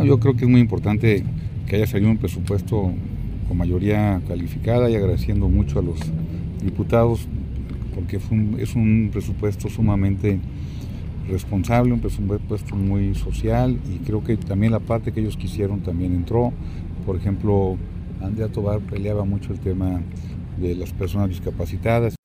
yo creo que es muy importante que haya salido un presupuesto con mayoría calificada y agradeciendo mucho a los diputados porque es un presupuesto sumamente responsable, un presupuesto muy social y creo que también la parte que ellos quisieron también entró. Por ejemplo, Andrea Tobar peleaba mucho el tema de las personas discapacitadas.